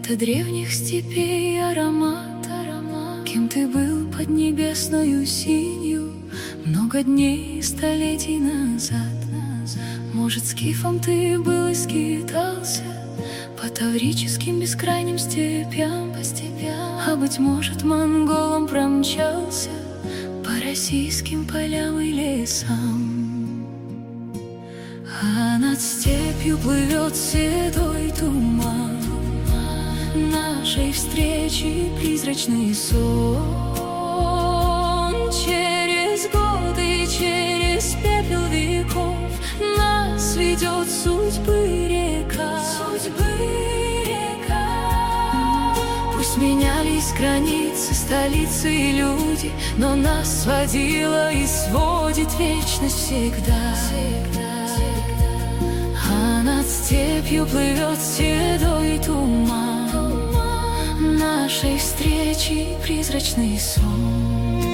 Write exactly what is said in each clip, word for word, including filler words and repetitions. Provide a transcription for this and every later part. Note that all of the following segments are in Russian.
Это древних степей аромат, аромат. Кем ты был под небесною синью много дней и столетий назад? Может, скифом ты был и скитался по таврическим бескрайним степям, по степям. А быть может, монголом промчался по российским полям и лесам. А над степью плывет седой туман нашей встречи призрачный сон. Через годы, через пепел веков нас ведет судьбы река, судьбы река. Пусть менялись границы, столицы и люди, но нас сводила и сводит вечность всегда, всегда, всегда. А над степью плывет седой туман, туман нашей встречи призрачный сон.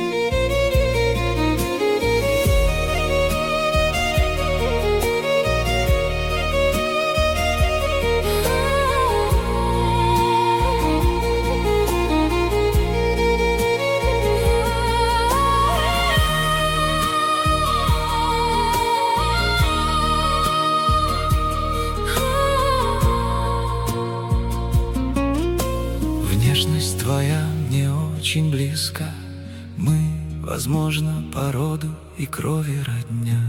Внешность твоя мне очень близка. Мы, возможно, по роду и крови родня.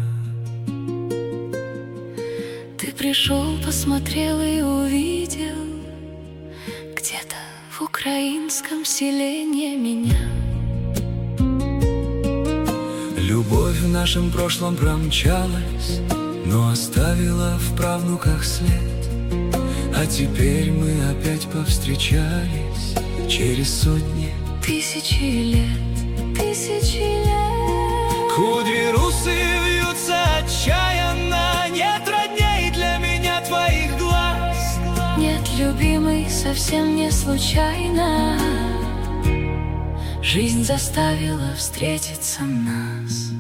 Ты пришел, посмотрел и увидел где-то в украинском селении меня. Любовь в нашем прошлом промчалась, но оставила в правнуках след. А теперь мы опять повстречались через сотни, тысячи лет, тысячи лет. Кудри русы вьются отчаянно, нет родней для меня твоих глаз. Нет, любимый, совсем не случайно жизнь заставила встретиться нас.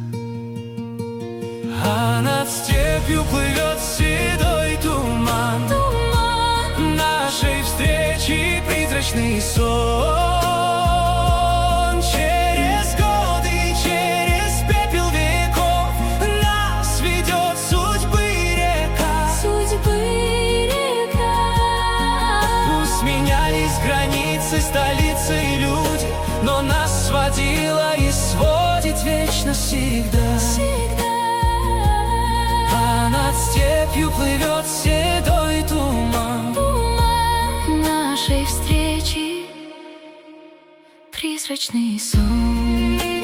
А над степью плывет седой туман, туман нашей встречи призрачный сон. Через годы, через пепел веков нас ведет судьбы река, судьбы река. Пусть менялись границы, столицы и люди, но нас сводила и сводит вечность всегда, всегда. А над степью плывет седой туман, туман нашей встречи призрачный сон.